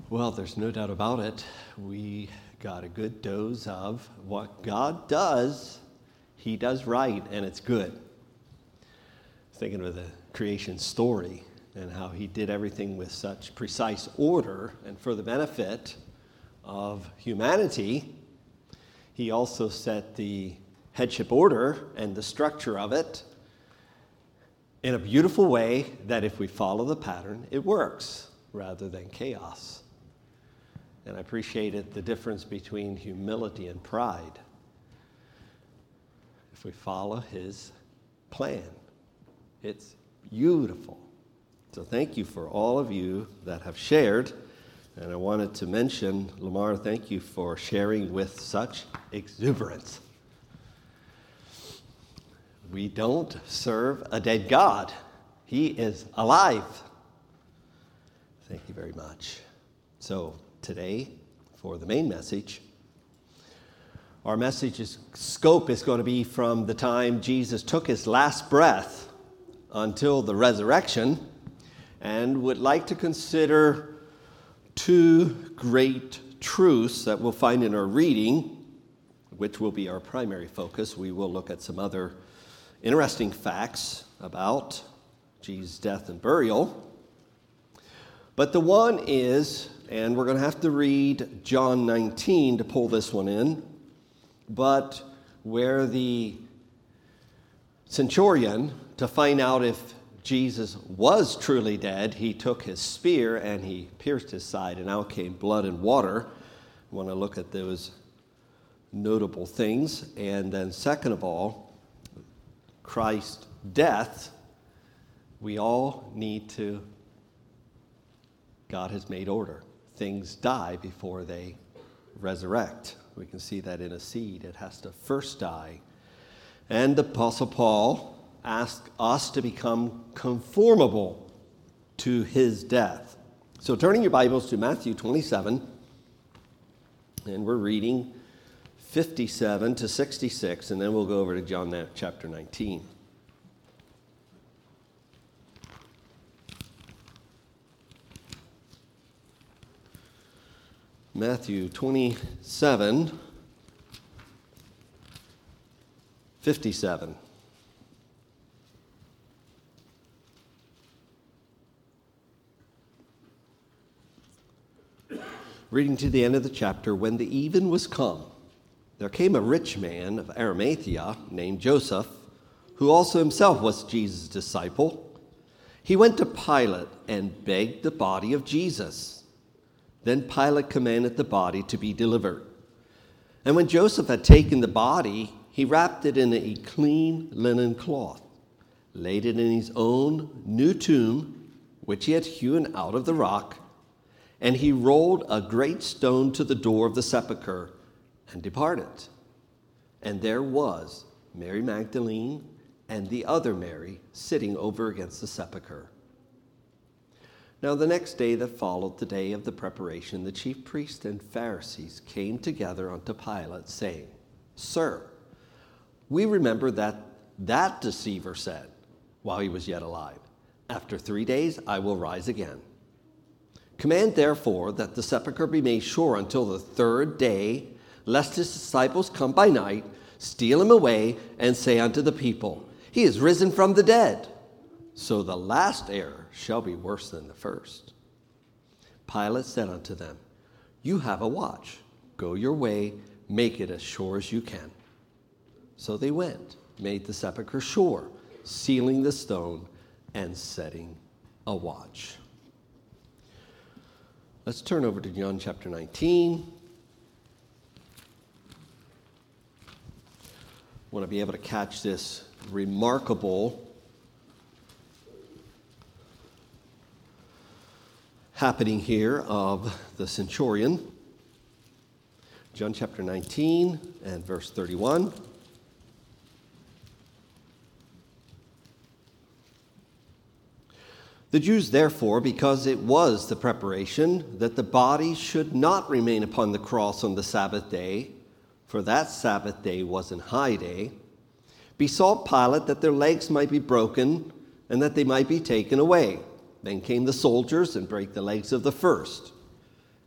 Well, there's no doubt about it. We got a good dose of what God does. He does right, and it's good. Thinking of the creation story and how he did everything with such precise order and for the benefit of humanity. He also set the headship order and the structure of it in a beautiful way that if we follow the pattern, it works rather than chaos. And I appreciated the difference between humility and pride. If we follow his plan, it's beautiful. So thank you for all of you that have shared. And I wanted to mention, Lamar, thank you for sharing with such exuberance. We don't serve a dead God. He is alive. Thank you very much. So today, for the main message, our message's scope is going to be from the time Jesus took his last breath until the resurrection, and would like to consider two great truths that we'll find in our reading, which will be our primary focus. We will look at some other interesting facts about Jesus' death and burial. But the one is, and we're going to have to read John 19 to pull this one in, but where the centurion, to find out if Jesus was truly dead, he took his spear and he pierced his side, and out came blood and water. I want to look at those notable things. And then second of all, Christ's death. We all need to, God has made order. Things die before they resurrect. We can see that in a seed. It has to first die. And the Apostle Paul asked us to become conformable to his death. So turning your Bibles to Matthew 27, and we're reading 57 to 66, and then we'll go over to John chapter 19. Matthew 27, 57. Reading to the end of the chapter, when the even was come, there came a rich man of Arimathea named Joseph, who also himself was Jesus' disciple. He went to Pilate and begged the body of Jesus. Then Pilate commanded the body to be delivered. And when Joseph had taken the body, he wrapped it in a clean linen cloth, laid it in his own new tomb, which he had hewn out of the rock, and he rolled a great stone to the door of the sepulchre and departed. And there was Mary Magdalene and the other Mary sitting over against the sepulchre. Now the next day that followed the day of the preparation, the chief priests and Pharisees came together unto Pilate, saying, Sir, we remember that deceiver said, while he was yet alive, After 3 days I will rise again. Command therefore that the sepulchre be made sure until the third day, lest his disciples come by night, steal him away, and say unto the people, He is risen from the dead. So the last error shall be worse than the first. Pilate said unto them, You have a watch. Go your way, make it as sure as you can. So they went, made the sepulchre sure, sealing the stone and setting a watch. Let's turn over to John chapter 19. I want to be able to catch this remarkable happening here of the centurion. John chapter 19 and verse 31. The Jews, therefore, because it was the preparation that the body should not remain upon the cross on the Sabbath day, for that Sabbath day was an high day, besought Pilate that their legs might be broken and that they might be taken away. Then came the soldiers and brake the legs of the first,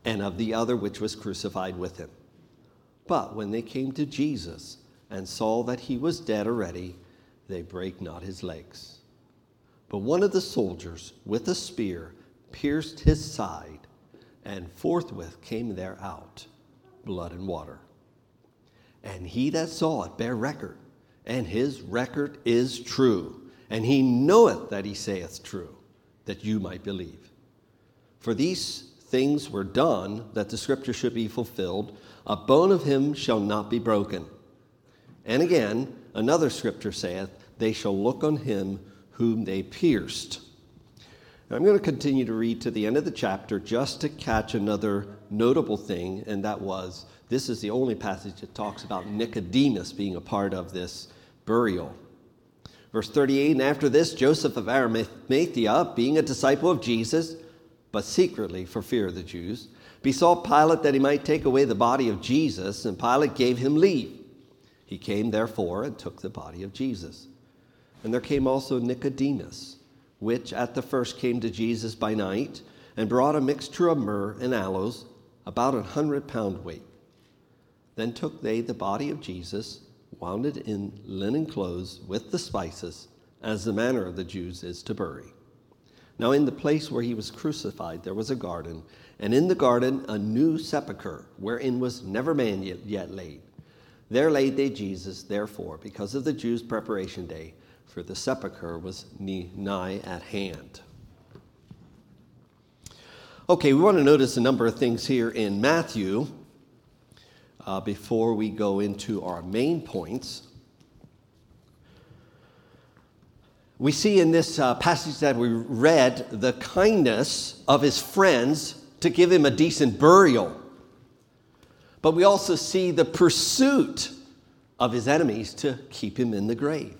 and of the other which was crucified with him. But when they came to Jesus and saw that he was dead already, they brake not his legs. But one of the soldiers with a spear pierced his side, and forthwith came there out blood and water. And he that saw it bare record, and his record is true. And he knoweth that he saith true, that you might believe. For these things were done, that the scripture should be fulfilled, a bone of him shall not be broken. And again, another scripture saith, they shall look on him whom they pierced. Now, I'm going to continue to read to the end of the chapter just to catch another notable thing, and that was, this is the only passage that talks about Nicodemus being a part of this burial. Verse 38, and after this, Joseph of Arimathea, being a disciple of Jesus, but secretly for fear of the Jews, besought Pilate that he might take away the body of Jesus, and Pilate gave him leave. He came therefore and took the body of Jesus. And there came also Nicodemus, which at the first came to Jesus by night, and brought a mixture of myrrh and aloes, about 100 pound weight. Then took they the body of Jesus, wound it in linen clothes with the spices, as the manner of the Jews is to bury. Now in the place where he was crucified there was a garden, and in the garden a new sepulchre, wherein was never man yet laid. There laid they Jesus, therefore, because of the Jews' preparation day, for the sepulchre was nigh at hand. Okay, we want to notice a number of things here in Matthew before we go into our main points. We see in this passage that we read the kindness of his friends to give him a decent burial. But we also see the pursuit of his enemies to keep him in the grave.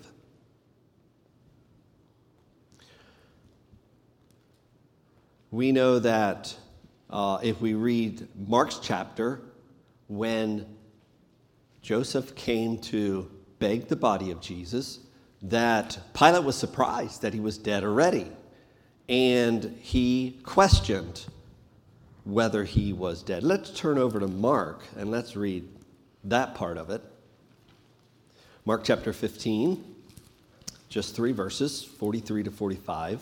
We know that if we read Mark's chapter, when Joseph came to beg the body of Jesus, that Pilate was surprised that he was dead already. And he questioned whether he was dead. Let's turn over to Mark and let's read that part of it. Mark chapter 15, just 3 verses, 43 to 45.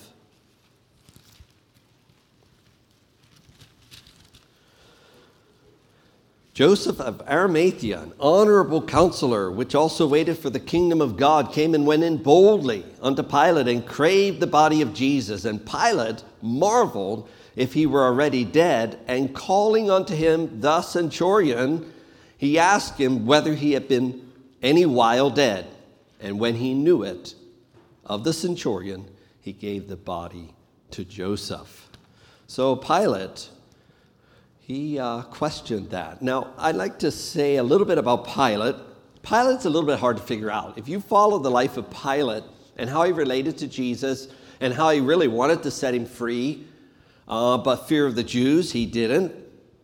Joseph of Arimathea, an honorable counselor, which also waited for the kingdom of God, came and went in boldly unto Pilate and craved the body of Jesus. And Pilate marveled if he were already dead, and calling unto him the centurion, he asked him whether he had been any while dead. And when he knew it of the centurion, he gave the body to Joseph. So Pilate, he questioned that. Now, I'd like to say a little bit about Pilate. Pilate's a little bit hard to figure out. If you follow the life of Pilate and how he related to Jesus and how he really wanted to set him free, but fear of the Jews, he didn't.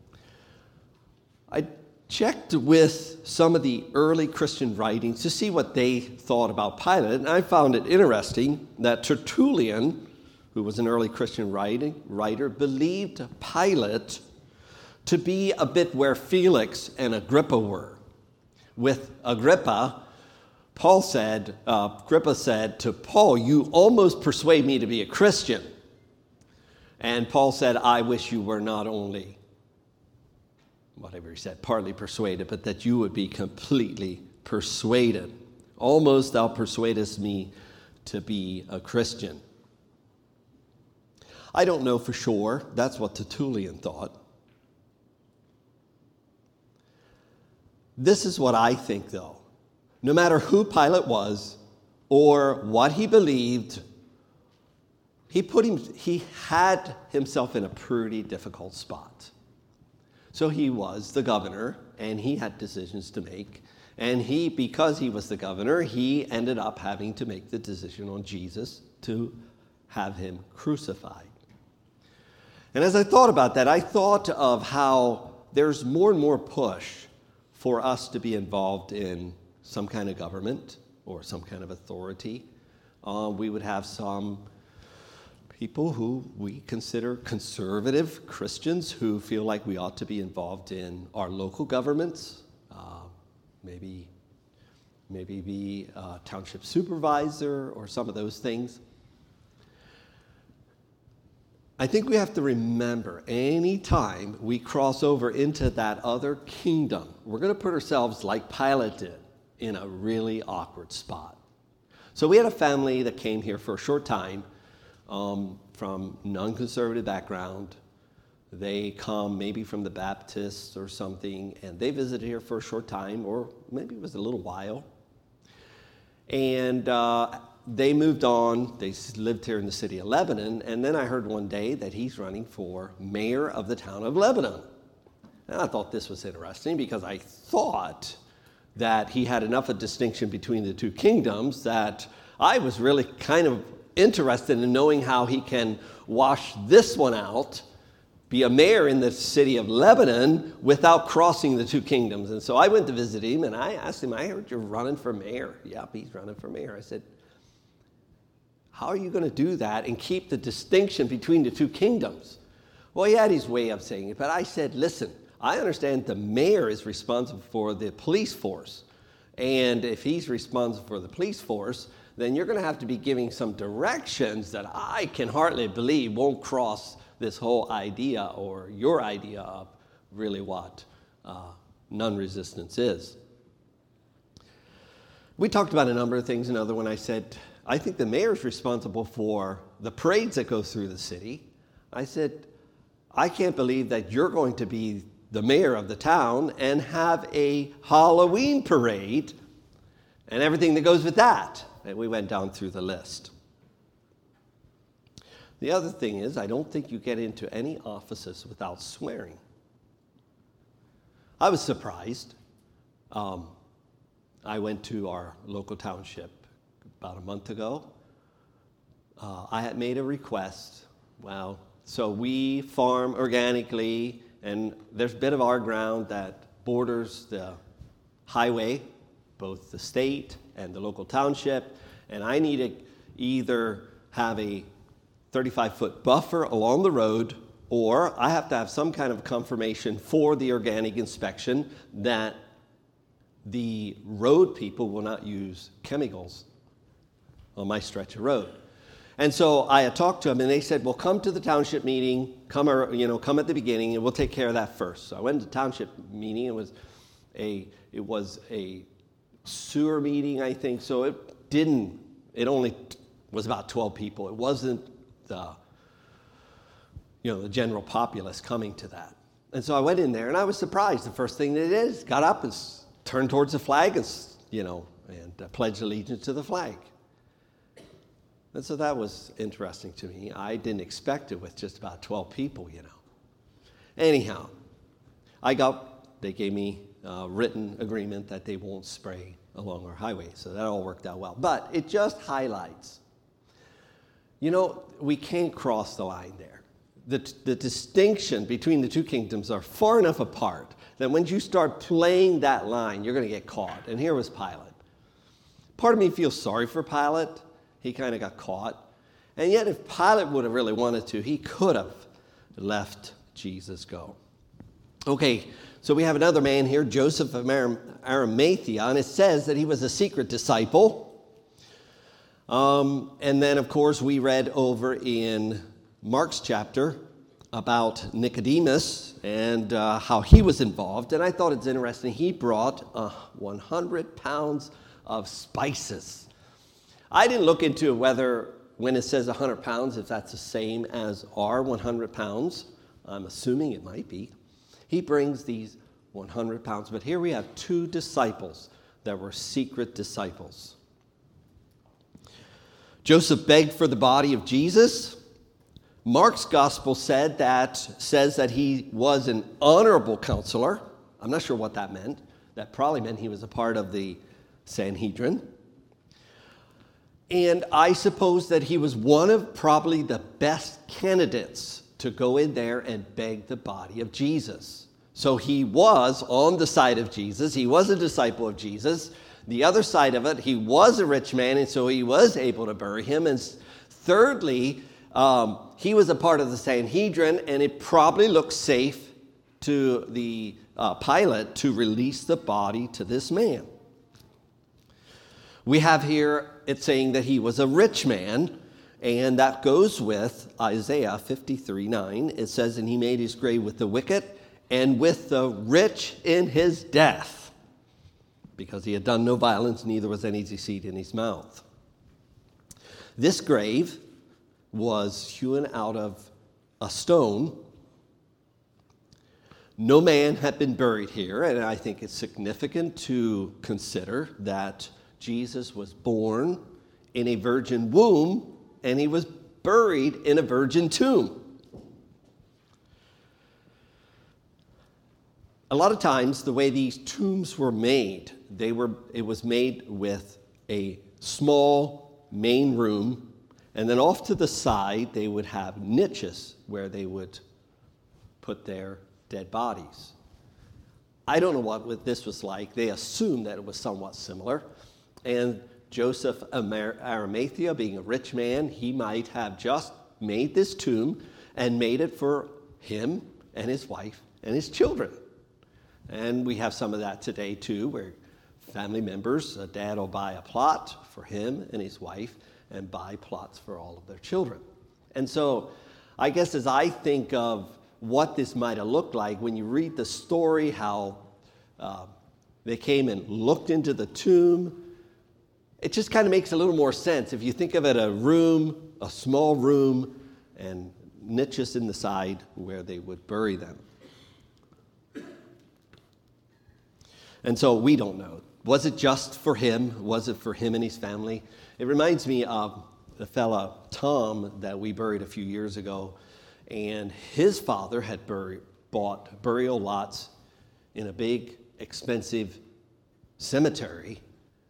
I checked with some of the early Christian writings to see what they thought about Pilate, and I found it interesting that Tertullian, who was an early Christian writer, believed Pilate to be a bit where Felix and Agrippa were. With Agrippa, Agrippa said to Paul, "You almost persuade me to be a Christian." And Paul said, "I wish you were not only," whatever he said, partly persuaded, but that you would be completely persuaded. Almost thou persuadest me to be a Christian. I don't know for sure. That's what Tertullian thought. This is what I think, though. No matter who Pilate was or what he believed, he had himself in a pretty difficult spot. So he was the governor, and he had decisions to make. And because he was the governor, he ended up having to make the decision on Jesus to have him crucified. And as I thought about that, I thought of how there's more and more push for us to be involved in some kind of government or some kind of authority. We would have some people who we consider conservative Christians who feel like we ought to be involved in our local governments, maybe be a township supervisor or some of those things. I think we have to remember any time we cross over into that other kingdom, we're going to put ourselves like Pilate did in a really awkward spot. So we had a family that came here for a short time from non-conservative background. They come maybe from the Baptists or something, and they visited here for a short time, or maybe it was a little while. And they moved on. They lived here in the city of Lebanon, and then I heard one day that he's running for mayor of the town of Lebanon. And I thought this was interesting because I thought that he had enough of distinction between the two kingdoms that I was really kind of interested in knowing how he can wash this one out, be a mayor in the city of Lebanon without crossing the two kingdoms. And so I went to visit him, and I asked him, I heard you're running for mayor. Yep, he's running for mayor. I said, how are you going to do that and keep the distinction between the two kingdoms? Well, he had his way of saying it, but I said, listen, I understand the mayor is responsible for the police force. And if he's responsible for the police force, then you're going to have to be giving some directions that I can hardly believe won't cross this whole idea or your idea of really what non-resistance is. We talked about a number of things. Another one I said, I think the mayor is responsible for the parades that go through the city. I said, I can't believe that you're going to be the mayor of the town and have a Halloween parade and everything that goes with that. And we went down through the list. The other thing is, I don't think you get into any offices without swearing. I was surprised. I went to our local township about a month ago. I had made a request. Well, so we farm organically, and there's a bit of our ground that borders the highway, both the state and the local township, and I need to either have a 35-foot buffer along the road, or I have to have some kind of confirmation for the organic inspection that the road people will not use chemicals on my stretch of road. And so I had talked to them, and they said, well, come to the township meeting, come at the beginning, and we'll take care of that first. So I went to the township meeting. It was a sewer meeting, I think, so it only was about 12 people. It wasn't the general populace coming to that. And so I went in there, and I was surprised. The first thing they did is got up and turned towards the flag and pledged allegiance to the flag. And so that was interesting to me. I didn't expect it with just about 12 people, Anyhow, they gave me a written agreement that they won't spray along our highway. So that all worked out well. But it just highlights, we can't cross the line there. The distinction between the two kingdoms are far enough apart that when you start playing that line, you're going to get caught. And here was Pilate. Part of me feels sorry for Pilate. He kind of got caught. And yet if Pilate would have really wanted to, he could have let Jesus go. Okay, so we have another man here, Joseph of Arimathea, and it says that he was a secret disciple. And then, of course, we read over in Mark's chapter about Nicodemus and how he was involved. And I thought it's interesting. He brought 100 pounds of spices. I didn't look into whether, when it says 100 pounds, if that's the same as our 100 pounds. I'm assuming it might be. He brings these 100 pounds. But here we have two disciples that were secret disciples. Joseph begged for the body of Jesus. Mark's gospel says that he was an honorable counselor. I'm not sure what that meant. That probably meant he was a part of the Sanhedrin. And I suppose that he was one of probably the best candidates to go in there and beg the body of Jesus. So he was on the side of Jesus. He was a disciple of Jesus. The other side of it, he was a rich man, and so he was able to bury him. And thirdly, he was a part of the Sanhedrin, and it probably looked safe to the Pilate to release the body to this man. We have here it saying that he was a rich man, and that goes with Isaiah 53:9. It says, and he made his grave with the wicked and with the rich in his death, because he had done no violence, neither was any deceit in his mouth. This grave was hewn out of a stone. No man had been buried here, and I think it's significant to consider that Jesus was born in a virgin womb, and he was buried in a virgin tomb. A lot of times, the way these tombs were made, it was made with a small main room, and then off to the side, they would have niches where they would put their dead bodies. I don't know what this was like. They assumed that it was somewhat similar. And Joseph of Arimathea, being a rich man, he might have just made this tomb and made it for him and his wife and his children. And we have some of that today too, where family members, a dad will buy a plot for him and his wife and buy plots for all of their children. And so I guess as I think of what this might have looked like, when you read the story, how they came and looked into the tomb, it just kind of makes a little more sense. If you think of it, a small room, and niches in the side where they would bury them. And so we don't know. Was it just for him? Was it for him and his family? It reminds me of the fella, Tom, that we buried a few years ago. And his father had bought burial lots in a big, expensive cemetery.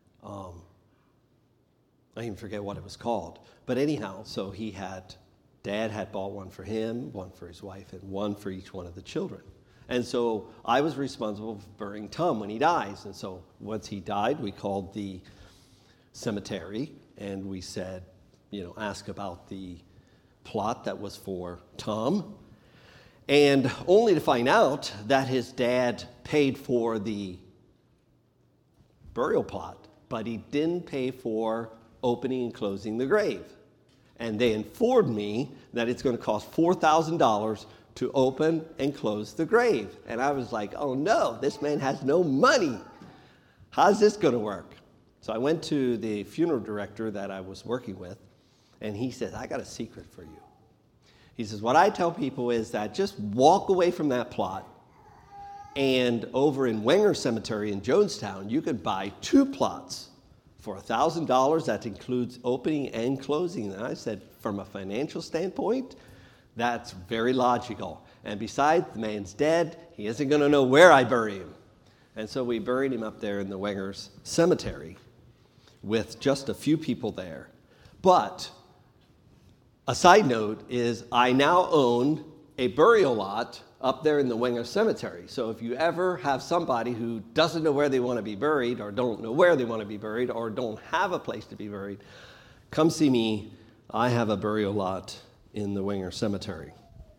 I even forget what it was called. But anyhow, so Dad had bought one for him, one for his wife, and one for each one of the children. And so I was responsible for burying Tom when he dies. And so once he died, we called the cemetery and we said, ask about the plot that was for Tom. And only to find out that his dad paid for the burial plot, but he didn't pay for opening and closing the grave. And they informed me that it's going to cost $4,000 to open and close the grave. And I was like, oh no, this man has no money. How's this going to work? So I went to the funeral director that I was working with, and he said, I got a secret for you. He says, what I tell people is that just walk away from that plot, and over in Wenger Cemetery in Jonestown, you could buy 2 plots for $1,000. That includes opening and closing. And I said, from a financial standpoint, that's very logical. And besides, the man's dead. He isn't going to know where I bury him. And so we buried him up there in the Wengers Cemetery with just a few people there. But a side note is I now own a burial lot up there in the Wenger Cemetery. So if you ever have somebody who doesn't know where they want to be buried, or don't know where they want to be buried, or don't have a place to be buried, come see me. I have a burial lot in the Wenger Cemetery.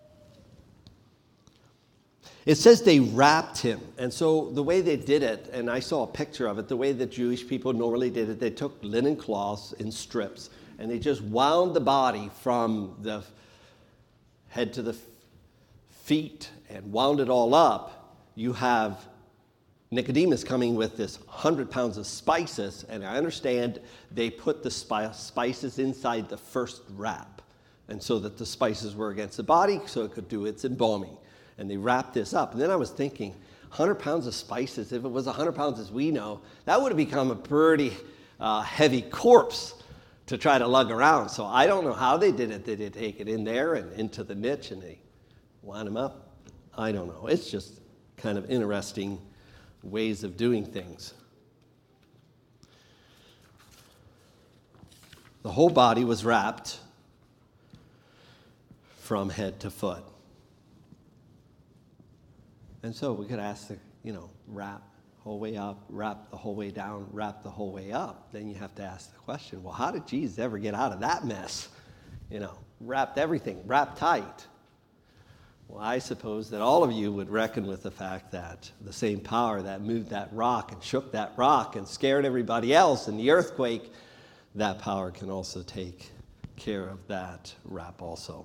It says they wrapped him. And so the way they did it, and I saw a picture of it, the way that Jewish people normally did it, they took linen cloths in strips, and they just wound the body from the head to the feet and wound it all up. You have Nicodemus coming with this 100 pounds of spices, and I understand they put the spices inside the first wrap, and so that the spices were against the body so it could do its embalming. And they wrapped this up. And then I was thinking, 100 pounds of spices, if it was 100 pounds as we know, that would have become a pretty heavy corpse to try to lug around. So I don't know how they did it. Did they take it in there and into the niche and they wind them up? I don't know. It's just kind of interesting ways of doing things. The whole body was wrapped from head to foot. And so we could ask wrap the whole way up, wrap the whole way down, wrap the whole way up. Then you have to ask the question, well, how did Jesus ever get out of that mess? wrapped everything, wrapped tight. Well, I suppose that all of you would reckon with the fact that the same power that moved that rock and shook that rock and scared everybody else in the earthquake, that power can also take care of that wrap also.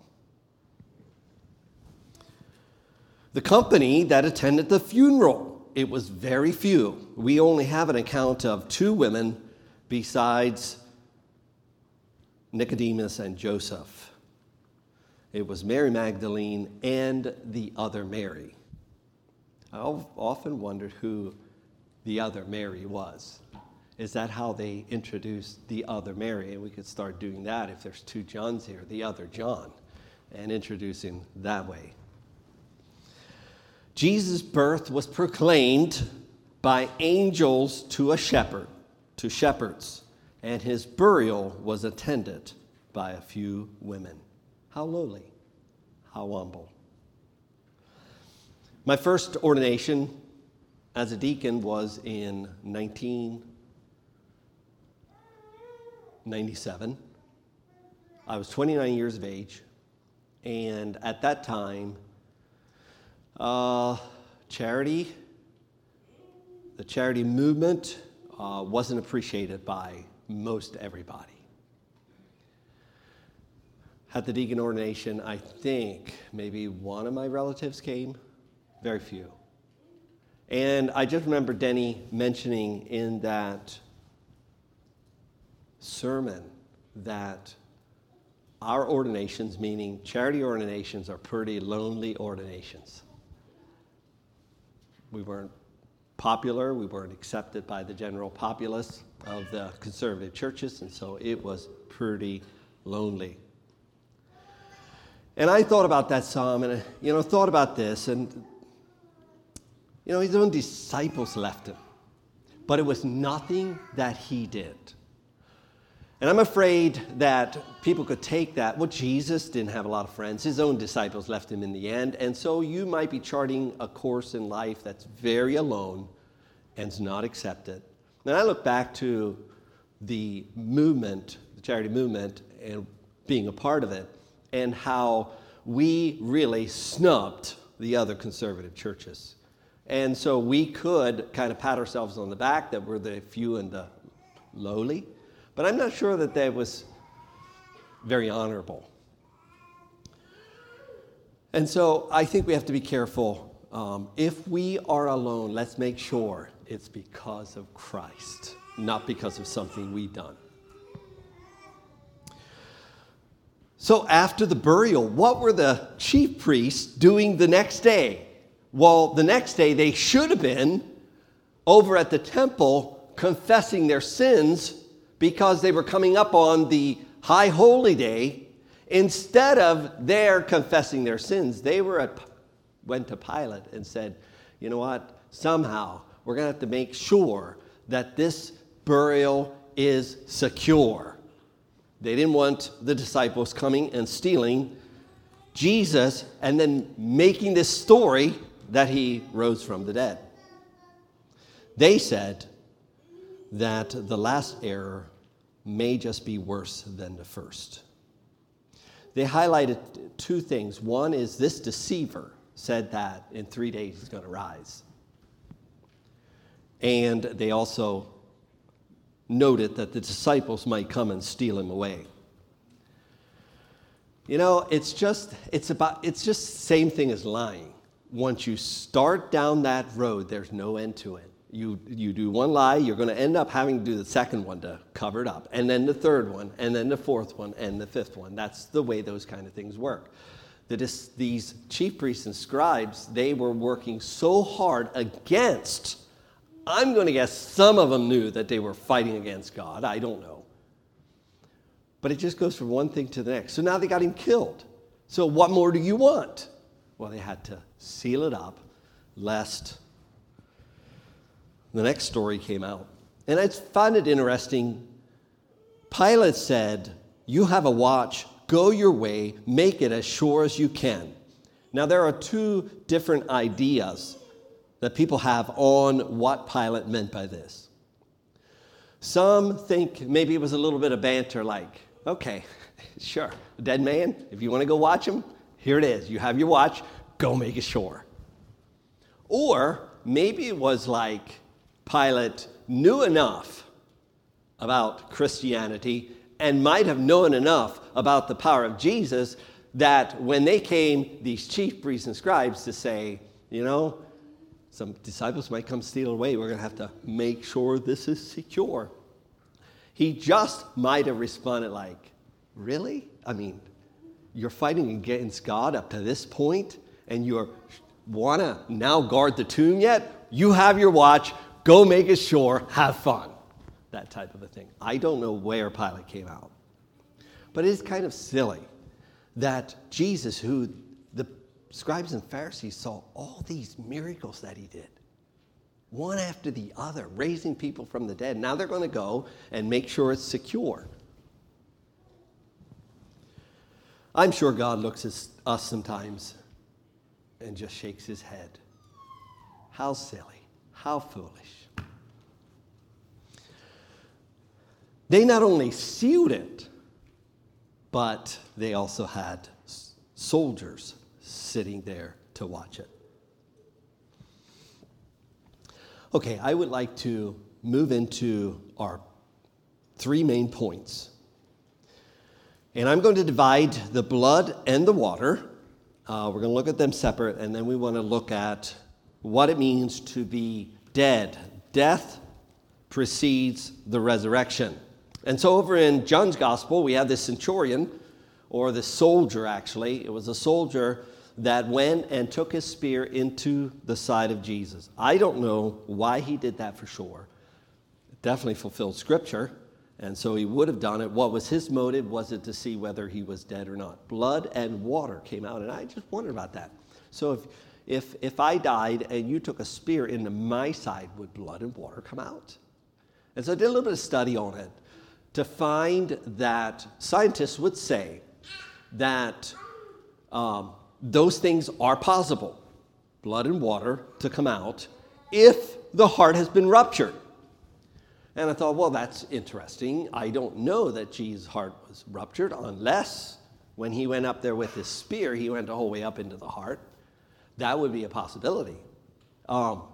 The company that attended the funeral, it was very few. We only have an account of 2 women besides Nicodemus and Joseph. It was Mary Magdalene and the other Mary. I've often wondered who the other Mary was. Is that how they introduced the other Mary? And we could start doing that if there's 2 Johns here, the other John, and introduce him that way. Jesus' birth was proclaimed by angels to shepherds, and his burial was attended by a few women. How lowly, how humble. My first ordination as a deacon was in 1997. I was 29 years of age, and at that time, the charity movement wasn't appreciated by most everybody. At the deacon ordination, I think maybe one of my relatives came, very few. And I just remember Denny mentioning in that sermon that our ordinations, meaning charity ordinations, are pretty lonely ordinations. We weren't popular, we weren't accepted by the general populace of the conservative churches, and so it was pretty lonely. And I thought about that psalm and, thought about this, and, his own disciples left him, but it was nothing that he did. And I'm afraid that people could take that. Well, Jesus didn't have a lot of friends. His own disciples left him in the end. And so you might be charting a course in life that's very alone and is not accepted. And I look back to the movement, the charity movement, and being a part of it, and how we really snubbed the other conservative churches. And so we could kind of pat ourselves on the back that we're the few and the lowly. But I'm not sure that was very honorable. And so I think we have to be careful. If we are alone, let's make sure it's because of Christ, not because of something we've done. So after the burial, what were the chief priests doing the next day? Well, the next day they should have been over at the temple confessing their sins, because they were coming up on the high holy day. Instead of their confessing their sins, they went to Pilate and said, you know what, somehow we're going to have to make sure that this burial is secure. They didn't want the disciples coming and stealing Jesus and then making this story that he rose from the dead. They said that the last error may just be worse than the first. They highlighted 2 things. One is this deceiver said that in 3 days he's going to rise. And they also noted that the disciples might come and steal him away. It's just the same thing as lying. Once you start down that road, there's no end to it. You do one lie, you're going to end up having to do the second one to cover it up, and then the third one, and then the fourth one, and the fifth one. That's the way those kind of things work. These chief priests and scribes, they were working so hard against, I'm going to guess some of them knew that they were fighting against God. I don't know. But it just goes from one thing to the next. So now they got him killed. So what more do you want? Well, they had to seal it up, lest the next story came out. And I found it interesting. Pilate said, you have a watch, go your way, make it as sure as you can. Now, there are 2 different ideas that people have on what Pilate meant by this. Some think maybe it was a little bit of banter, like, Okay, sure. A dead man, if you want to go watch him, here it is. You have your watch, go make it sure. Or maybe it was like Pilate knew enough about Christianity and might have known enough about the power of Jesus that when they came, these chief priests and scribes, to say, some disciples might come steal away. We're going to have to make sure this is secure. He just might have responded like, really? I mean, you're fighting against God up to this point, and you want to now guard the tomb yet? You have your watch. Go make it sure. Have fun. That type of a thing. I don't know where Pilate came out. But it is kind of silly that Jesus, who the scribes and Pharisees saw all these miracles that he did, one after the other, raising people from the dead. Now they're going to go and make sure it's secure. I'm sure God looks at us sometimes and just shakes his head. How silly. How foolish. They not only sealed it, but they also had soldiers sitting there to watch it. Okay, I would like to move into our three main points. And I'm going to divide the blood and the water. We're going to look at them separate, and then we want to look at what it means to be dead. Death precedes the resurrection. And so over in John's gospel, we have this centurion, or the soldier actually. It was a soldier that went and took his spear into the side of Jesus. I don't know why he did that for sure. It definitely fulfilled Scripture, and so he would have done it. What was his motive? Was it to see whether he was dead or not? Blood and water came out, and I just wondered about that. So if I died and you took a spear into my side, would blood and water come out? And so I did a little bit of study on it to find that scientists would say that those things are possible, blood and water, to come out if the heart has been ruptured. And I thought, well, that's interesting. I don't know that Jesus' heart was ruptured unless when he went up there with his spear, he went the whole way up into the heart. That would be a possibility. But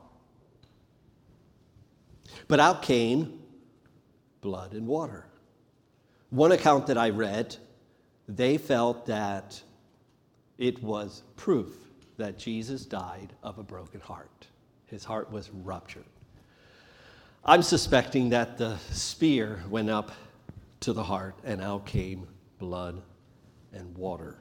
out came blood and water. One account that I read, they felt that it was proof that Jesus died of a broken heart. His heart was ruptured. I'm suspecting that the spear went up to the heart and out came blood and water.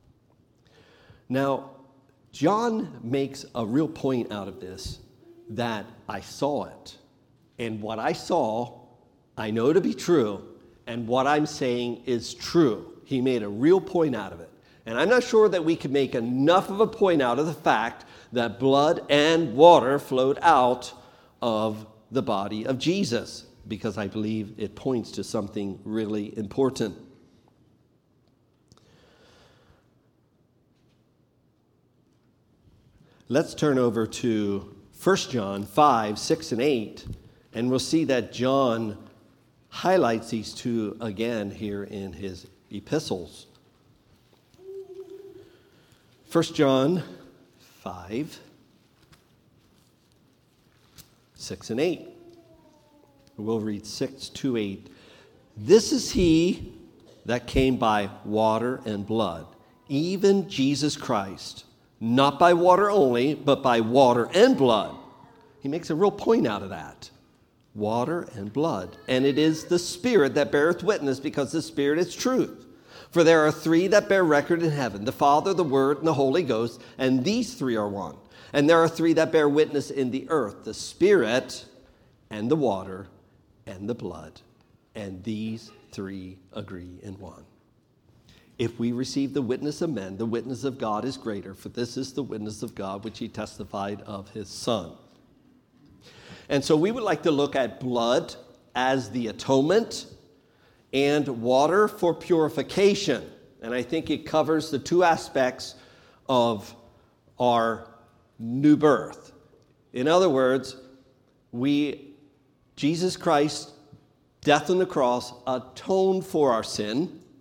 Now, John makes a real point out of this, that I saw it. And what I saw, I know to be true, and what I'm saying is true. He made a real point out of it. And I'm not sure that we can make enough of a point out of the fact that blood and water flowed out of the body of Jesus, because I believe it points to something really important. Let's turn over to 1 John 5, 6, and 8, and we'll see that John highlights these two again here in his epistles. 1 John 5, 6 and 8. We'll read 6 to 8. This is he that came by water and blood, even Jesus Christ, not by water only, but by water and blood. He makes a real point out of that. Water and blood. And it is the Spirit that beareth witness, because the Spirit is truth. For there are three that bear record in heaven, the Father, the Word, and the Holy Ghost, and these three are one. And there are three that bear witness in the earth, the Spirit, and the water, and the blood. And these three agree in one. If we receive the witness of men, the witness of God is greater, for this is the witness of God which he testified of his Son. And so we would like to look at blood as the atonement and water for purification. And I think it covers the two aspects of our new birth. In other words, Jesus Christ's death on the cross atoned for our sin,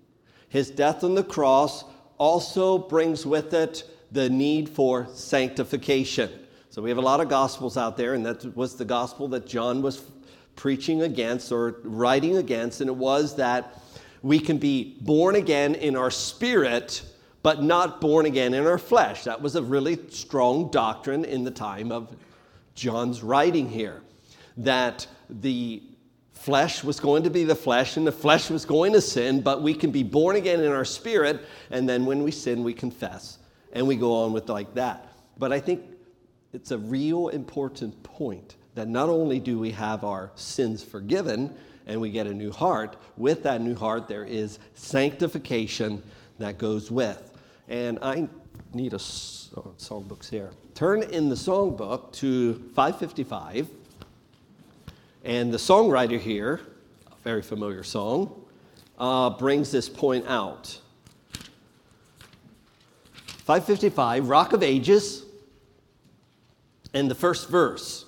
His death on the cross also brings with it the need for sanctification. So we have a lot of gospels out there, and that was the gospel that John was preaching against or writing against, and it was that we can be born again in our spirit, but not born again in our flesh. That was a really strong doctrine in the time of John's writing here, that the flesh was going to be the flesh, and the flesh was going to sin, but we can be born again in our spirit, and then when we sin, we confess, and we go on with like that. But I think it's a real important point that not only do we have our sins forgiven and we get a new heart, with that new heart there is sanctification that goes with. And I need songbooks here. Turn in the songbook to 555. And the songwriter here, a very familiar song, brings this point out. 555, Rock of Ages, and the first verse.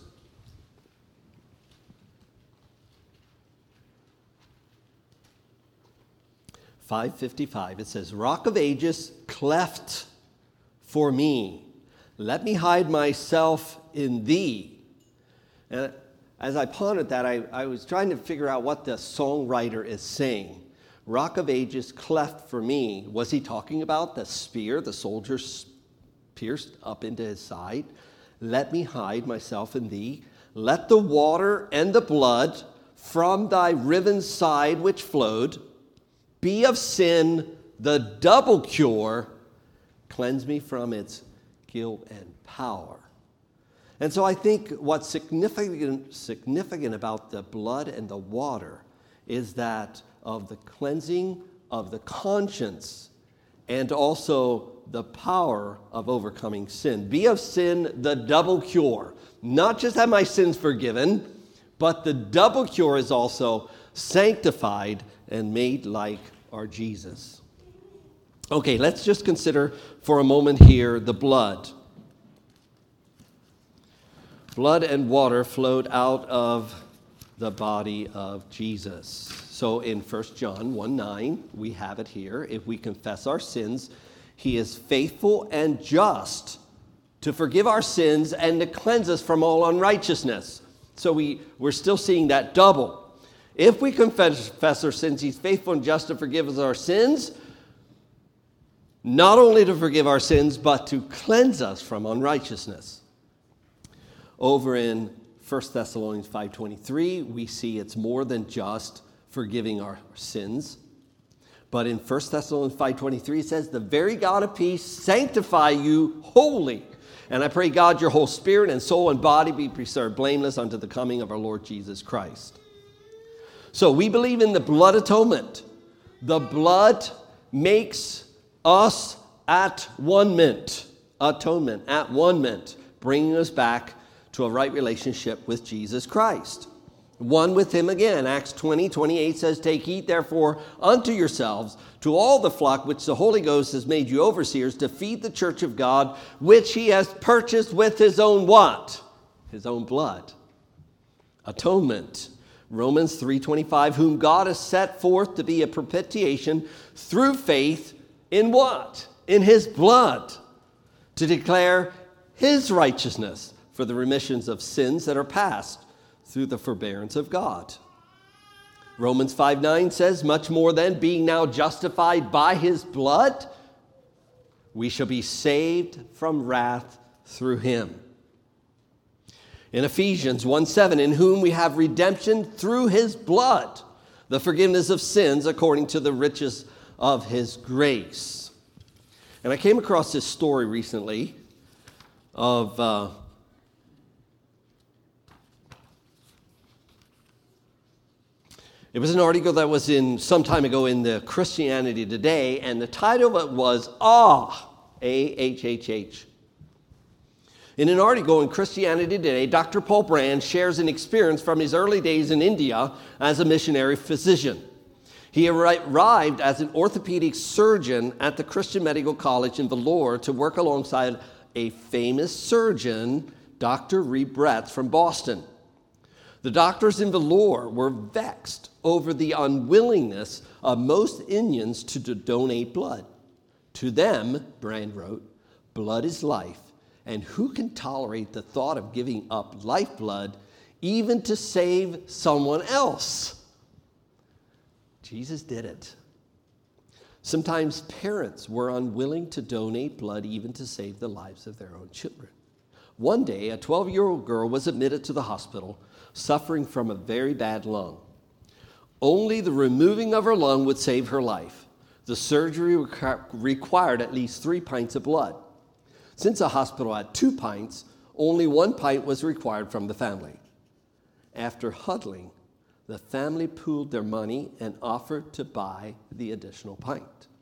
.555, it says, Rock of Ages, cleft for me. Let me hide myself in thee. And as I pondered that, I was trying to figure out what the songwriter is saying. Rock of Ages, cleft for me. Was he talking about the spear the soldier pierced up into his side? Let me hide myself in thee. Let the water and the blood from thy riven side which flowed be of sin the double cure, cleanse me from its guilt and power. And so I think what's significant about the blood and the water is that of the cleansing of the conscience and also the power of overcoming sin. Be of sin the double cure. Not just have my sins forgiven, but the double cure is also sanctified and made like our Jesus. Okay, let's just consider for a moment here the blood. Blood and water flowed out of the body of Jesus. So in 1 John 1:9, we have it here. If we confess our sins, he is faithful and just to forgive our sins and to cleanse us from all unrighteousness. So we're still seeing that double. If we confess our sins, he's faithful and just to forgive us our sins, not only to forgive our sins, but to cleanse us from unrighteousness. Over in 1 Thessalonians 5:23, we see it's more than just forgiving our sins. But in 1 Thessalonians 5:23, it says, the very God of peace sanctify you wholly. And I pray, God, your whole spirit and soul and body be preserved blameless unto the coming of our Lord Jesus Christ. So we believe in the blood atonement. The blood makes us at one mint, atonement, at one mint, bringing us back to a right relationship with Jesus Christ. One with him again. Acts 20:28 says, take heed therefore unto yourselves to all the flock which the Holy Ghost has made you overseers to feed the church of God, which he has purchased with his own what? His own blood. Atonement. Romans 3:25, whom God has set forth to be a propitiation through faith in what? In his blood, to declare his righteousness for the remissions of sins that are past through the forbearance of God. Romans 5:9 says, much more than being now justified by his blood, we shall be saved from wrath through him. In Ephesians 1:7, in whom we have redemption through his blood, the forgiveness of sins according to the riches of his grace. And I came across this story recently of it was an article that was in some time ago in the Christianity Today, and the title of it was A-H-H-H. In an article in Christianity Today, Dr. Paul Brand shares an experience from his early days in India as a missionary physician. He arrived as an orthopedic surgeon at the Christian Medical College in Vellore to work alongside a famous surgeon, Dr. Reed Bretz from Boston. The doctors in Vellore were vexed over the unwillingness of most Indians to donate blood. To them, Brand wrote, blood is life, and who can tolerate the thought of giving up lifeblood even to save someone else? Jesus did it. Sometimes parents were unwilling to donate blood even to save the lives of their own children. One day, a 12-year-old girl was admitted to the hospital suffering from a very bad lung. Only the removing of her lung would save her life. The surgery required at least 3 pints of blood. Since the hospital had 2 pints, only 1 pint was required from the family. After huddling, the family pooled their money and offered to buy the additional pint.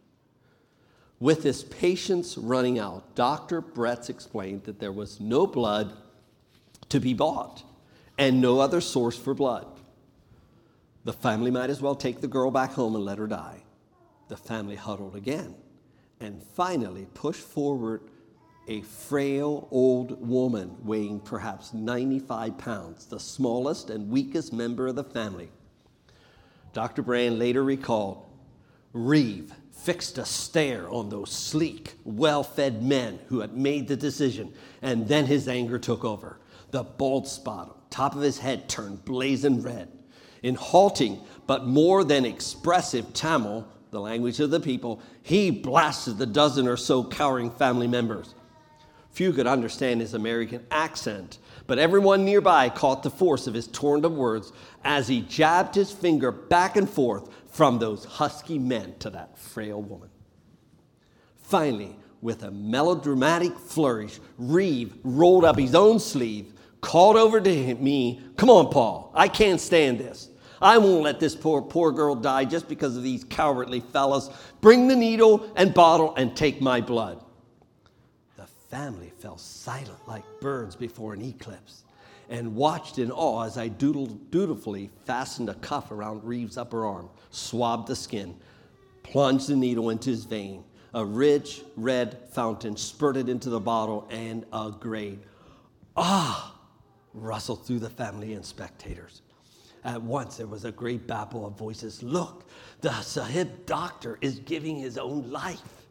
With his patience running out, Dr. Bretz explained that there was no blood to be bought and no other source for blood. The family might as well take the girl back home and let her die. The family huddled again and finally pushed forward a frail old woman weighing perhaps 95 pounds, the smallest and weakest member of the family. Dr. Brand later recalled, Reeve fixed a stare on those sleek, well-fed men who had made the decision, and then his anger took over. The bald spot on top of his head turned blazing red. In halting, but more than expressive Tamil, the language of the people, he blasted the dozen or so cowering family members. Few could understand his American accent, but everyone nearby caught the force of his torrent of words as he jabbed his finger back and forth from those husky men to that frail woman. Finally, with a melodramatic flourish, Reeve rolled up his own sleeve, called over to me, "Come on, Paul, I can't stand this. I won't let this poor girl die just because of these cowardly fellows. Bring the needle and bottle and take my blood." The family fell silent like birds before an eclipse and watched in awe as I dutifully fastened a cuff around Reeve's upper arm, swabbed the skin, plunged the needle into his vein. A rich red fountain spurted into the bottle, and a great "ah" rustled through the family and spectators. At once there was a great babble of voices. "Look, the Sahib doctor is giving his own life."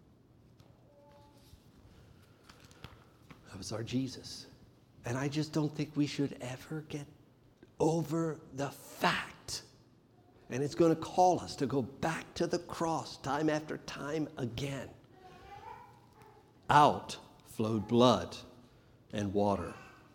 That was our Jesus. And I just don't think we should ever get over the fact. And it's going to call us to go back to the cross time after time again. Out flowed blood and water.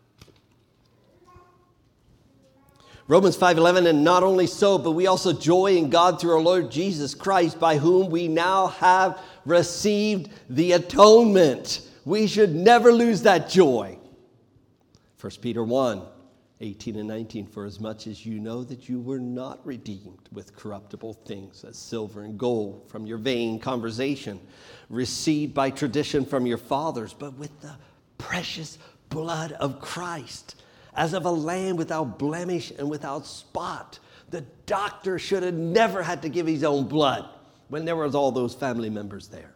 Romans 5:11, and not only so, but we also joy in God through our Lord Jesus Christ, by whom we now have received the atonement. We should never lose that joy. 1 Peter 1:18 and 19, for as much as you know that you were not redeemed with corruptible things as silver and gold from your vain conversation, received by tradition from your fathers, but with the precious blood of Christ, as of a lamb without blemish and without spot. The doctor should have never had to give his own blood when there was all those family members there.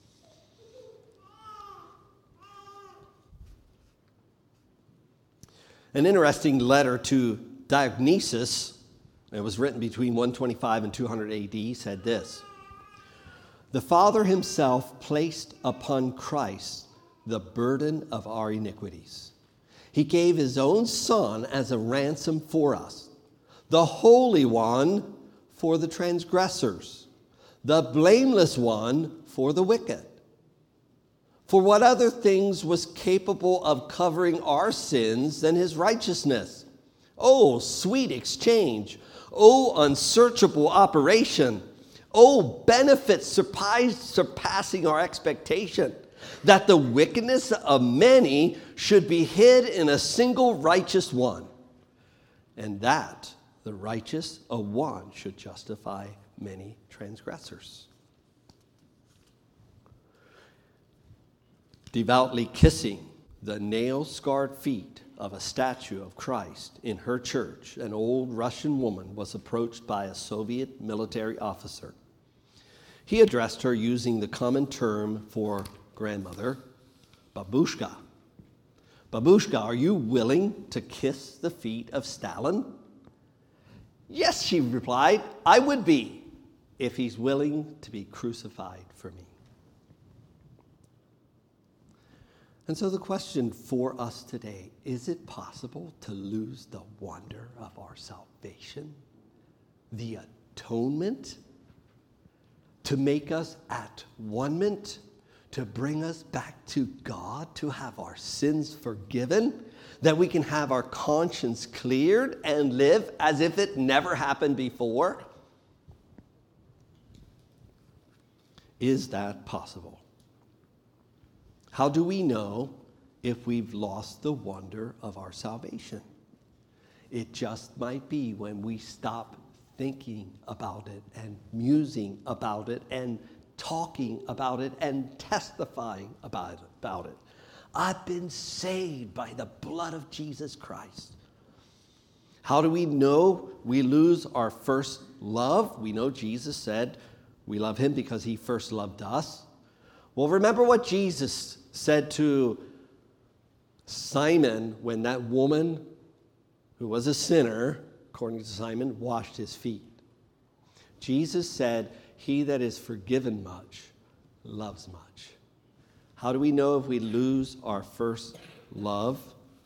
An interesting letter to Dionysius, it was written between 125 and 200 AD, said this: "The Father himself placed upon Christ the burden of our iniquities. He gave his own Son as a ransom for us, the Holy One for the transgressors, the blameless one for the wicked. For what other things was capable of covering our sins than his righteousness? Oh, sweet exchange! Oh, unsearchable operation! Oh, benefits surpassing our expectation! That the wickedness of many should be hid in a single righteous one, and that the righteous of one should justify many transgressors." Devoutly kissing the nail-scarred feet of a statue of Christ in her church, an old Russian woman was approached by a Soviet military officer. He addressed her using the common term for grandmother, babushka. Babushka, are you willing to kiss the feet of Stalin? Yes, she replied, I would be if he's willing to be crucified for me. And so the question for us today, is it possible to lose the wonder of our salvation? The atonement? To make us at one-ment? To bring us back to God? To have our sins forgiven? That we can have our conscience cleared and live as if it never happened before? Is that possible? How do we know if we've lost the wonder of our salvation? It just might be when we stop thinking about it and musing about it and talking about it and testifying about it. I've been saved by the blood of Jesus Christ. How do we know we lose our first love? We know Jesus said we love him because he first loved us. Well, remember what Jesus said to Simon when that woman who was a sinner, according to Simon, washed his feet. Jesus said, he that is forgiven much loves much. How do we know if we lose our first love?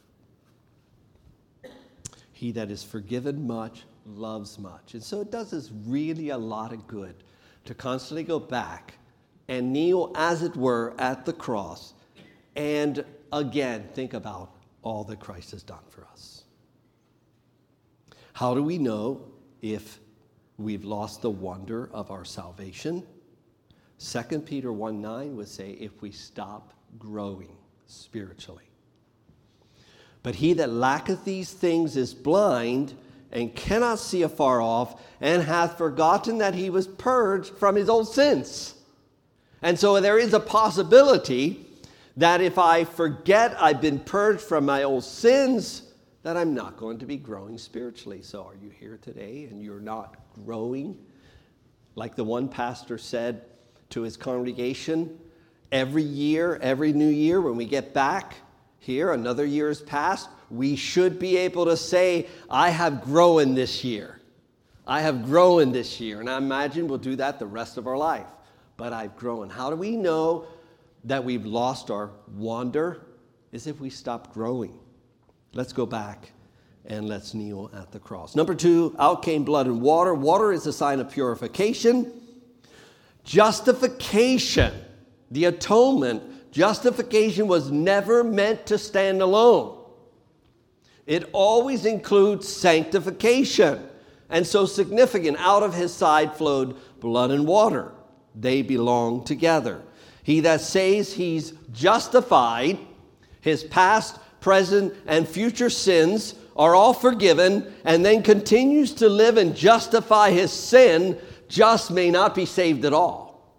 He that is forgiven much loves much. And so it does us really a lot of good to constantly go back and kneel, as it were, at the cross and again think about all that Christ has done for us. How do we know if we've lost the wonder of our salvation? 2 Peter 1:9 would say, if we stop growing spiritually. But he that lacketh these things is blind and cannot see afar off, and hath forgotten that he was purged from his old sins. And so there is a possibility that if I forget I've been purged from my old sins, that I'm not going to be growing spiritually. So are you here today and you're not growing? Like the one pastor said to his congregation, every year, every new year, when we get back here, another year has passed, we should be able to say, I have grown this year. I have grown this year. And I imagine we'll do that the rest of our life. But I've grown. How do we know that we've lost our wonder? Is if we stop growing. Let's go back and let's kneel at the cross. Number 2, out came blood and water. Water is a sign of purification. Justification, the atonement, justification was never meant to stand alone. It always includes sanctification. And so significant, out of his side flowed blood and water. They belong together. He that says he's justified, his past, present, and future sins are all forgiven, and then continues to live and justify his sin, just may not be saved at all.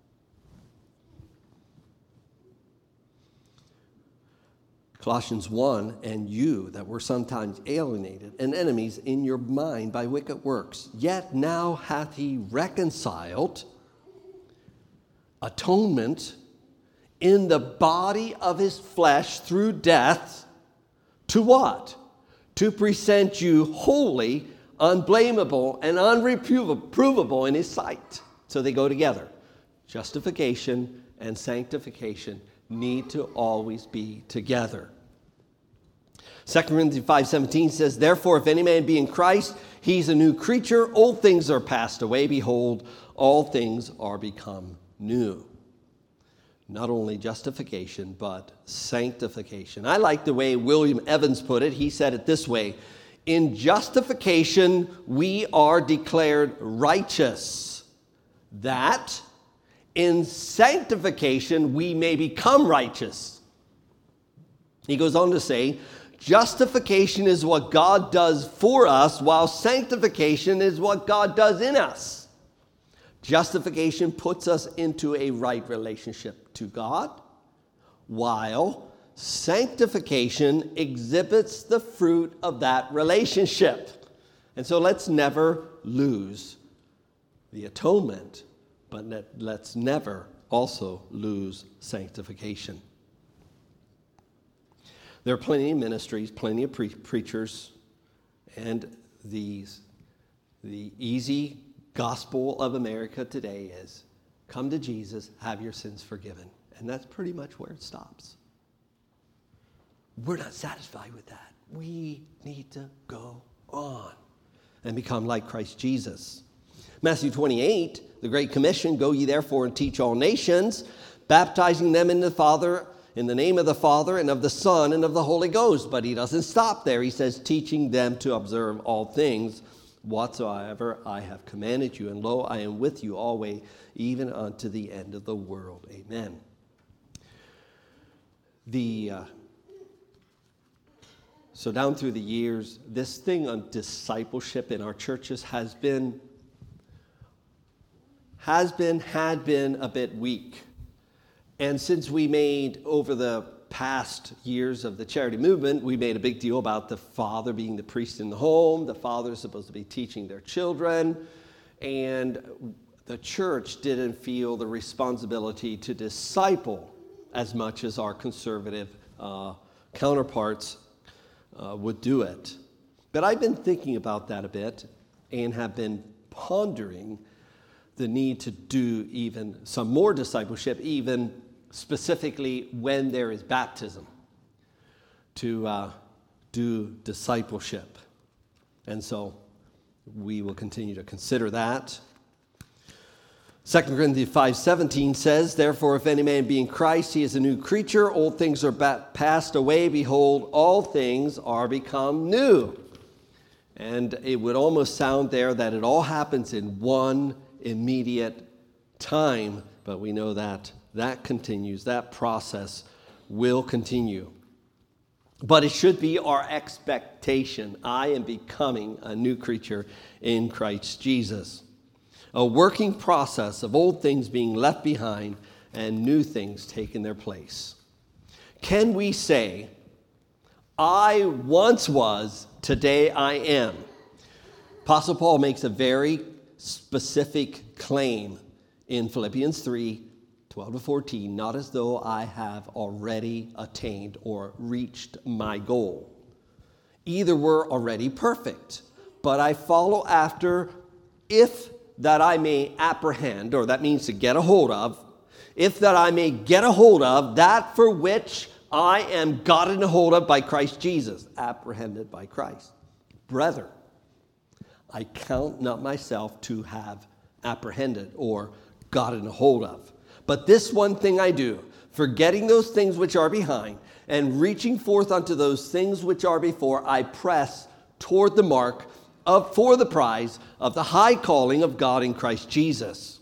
Colossians 1, and you that were sometimes alienated and enemies in your mind by wicked works, yet now hath he reconciled, atonement, in the body of his flesh through death, to what? To present you holy, unblameable, and unreprovable in his sight. So they go together. Justification and sanctification need to always be together. 2 Corinthians 5:17 says, therefore, if any man be in Christ, he's a new creature. Old things are passed away. Behold, all things are become new. Not only justification, but sanctification. I like the way William Evans put it. He said it this way: in justification, we are declared righteous, that in sanctification, we may become righteous. He goes on to say, justification is what God does for us, while sanctification is what God does in us. Justification puts us into a right relationship to God, while sanctification exhibits the fruit of that relationship. And so let's never lose the atonement, but let's never also lose sanctification. There are plenty of ministries, plenty of preachers, and the easy gospel of America today is, come to Jesus, have your sins forgiven. And that's pretty much where it stops. We're not satisfied with that. We need to go on and become like Christ Jesus. Matthew 28, the Great Commission, go ye therefore and teach all nations, baptizing them in the name of the Father and of the Son and of the Holy Ghost. But he doesn't stop there. He says, teaching them to observe all things whatsoever I have commanded you. And lo, I am with you always, even unto the end of the world. Amen. So down through the years, this thing on discipleship in our churches had been a bit weak. And since we made, over the past years of the charity movement, we made a big deal about the father being the priest in the home. The father is supposed to be teaching their children. And the church didn't feel the responsibility to disciple as much as our conservative counterparts would do it. But I've been thinking about that a bit and have been pondering the need to do even some more discipleship, even specifically when there is baptism, to do discipleship. And so we will continue to consider that. 2 Corinthians 5:17 says, therefore, if any man be in Christ, he is a new creature. Old things are passed away. Behold, all things are become new. And it would almost sound there that it all happens in one immediate time. But we know that continues. That process will continue. But it should be our expectation. I am becoming a new creature in Christ Jesus. A working process of old things being left behind and new things taking their place. Can we say, I once was, today I am? Apostle Paul makes a very specific claim in Philippians 3:12-14, not as though I have already attained or reached my goal. Either we're already perfect, but I follow after, if that I may apprehend, or that means to get a hold of, if that I may get a hold of that for which I am gotten a hold of by Christ Jesus, apprehended by Christ. Brethren, I count not myself to have apprehended or gotten a hold of. But this one thing I do, forgetting those things which are behind, and reaching forth unto those things which are before, I press toward the mark for the prize of the high calling of God in Christ Jesus.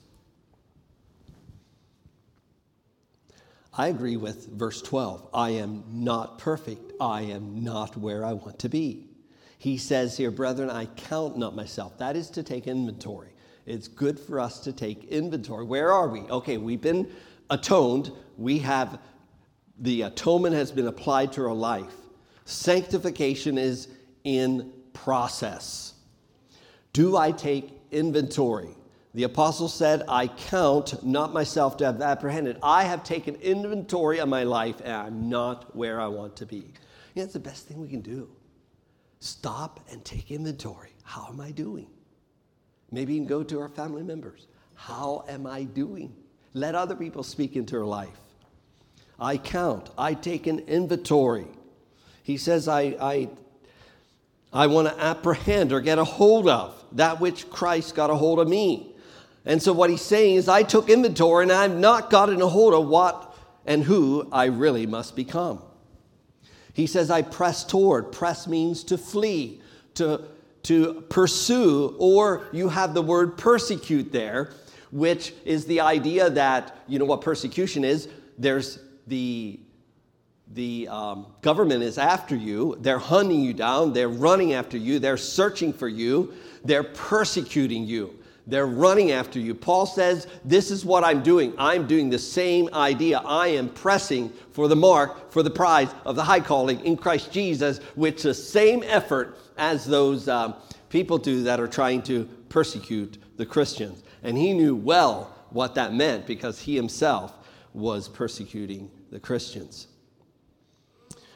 I agree with verse 12. I am not perfect. I am not where I want to be. He says here, brethren, I count not myself. That is to take inventory. It's good for us to take inventory. Where are we? Okay, we've been atoned. The atonement has been applied to our life. Sanctification is in process. Do I take inventory? The apostle said, I count not myself to have apprehended. I have taken inventory of my life, and I'm not where I want to be. It's the best thing we can do. Stop and take inventory. How am I doing? Maybe you can go to our family members. How am I doing? Let other people speak into our life. I count. I take an inventory. He says, I want to apprehend or get a hold of that which Christ got a hold of me. And so what he's saying is, I took inventory and I've not gotten a hold of what and who I really must become. He says, I press toward. Press means to flee, to pursue, or you have the word persecute there, which is the idea that, you know what persecution is? There's the government is after you. They're hunting you down. They're running after you. They're searching for you. They're persecuting you. They're running after you. Paul says, this is what I'm doing. I'm doing the same idea. I am pressing for the mark, for the prize of the high calling in Christ Jesus, which the same effort as those people do that are trying to persecute the Christians. And he knew well what that meant because he himself was persecuting the Christians.